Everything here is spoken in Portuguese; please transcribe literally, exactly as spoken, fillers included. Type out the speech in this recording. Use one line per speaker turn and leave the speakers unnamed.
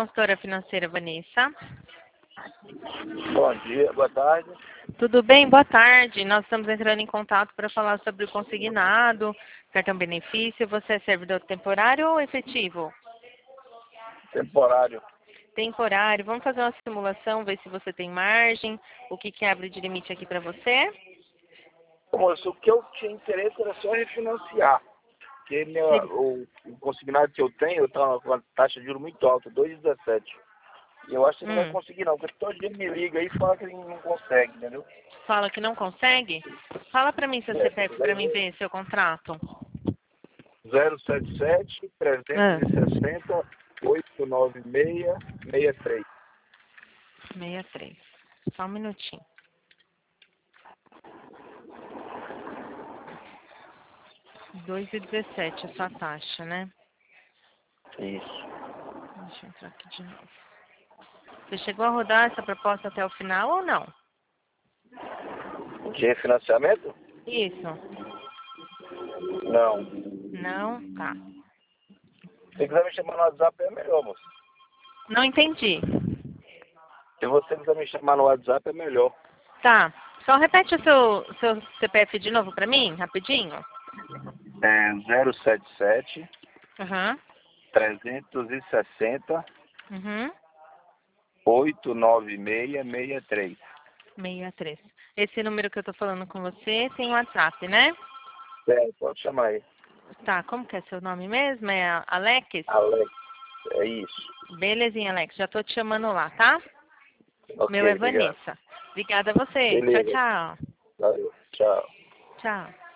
consultora financeira Vanessa.
Bom dia, boa tarde.
Tudo bem? Boa tarde. Nós estamos entrando em contato para falar sobre o consignado, cartão benefício. Você é servidor temporário ou efetivo?
Temporário.
Temporário. Vamos fazer uma simulação, ver se você tem margem, o que, que abre de limite aqui para você.
Moço, o que eu tinha interesse era só refinanciar. Porque minha, o, o consignado que eu tenho está com uma taxa de juros muito alta, dois vírgula dezessete. E eu acho que não vai
Hum.
conseguir não, porque todo dia me liga aí e fala que ele não consegue, entendeu?
Fala que não consegue? Fala para mim seu
É,
C P F para mim ver seu contrato.
zero sete sete,
Ah.
trezentos e sessenta, oitocentos e noventa e seis, sessenta e três.
sessenta e três. Só um minutinho. dois vírgula dezessete a sua taxa, né?
Isso.
Deixa eu entrar aqui de novo. Você chegou a rodar essa proposta até o final ou não?
De refinanciamento?
Isso.
Não.
Não? Tá.
Se quiser me chamar no WhatsApp é melhor, moço.
Não entendi.
Se você quiser me chamar no WhatsApp é melhor.
Tá. Só repete o seu, seu C P F de novo pra mim, rapidinho.
É zero sete sete,
Aham.
trezentos e sessenta,
Uhum.
oitocentos e noventa e seis, sessenta e três.
sessenta e três. Esse número que eu tô falando com você tem WhatsApp, né?
É, pode chamar aí.
Tá. Como que é seu nome mesmo? É Alex?
Alex, é isso.
Belezinha, Alex. Já tô te chamando lá, tá?
Ok,
Meu é
obrigado.
Vanessa. Obrigada a você.
Beleza.
Tchau, tchau.
Valeu, tchau.
Tchau.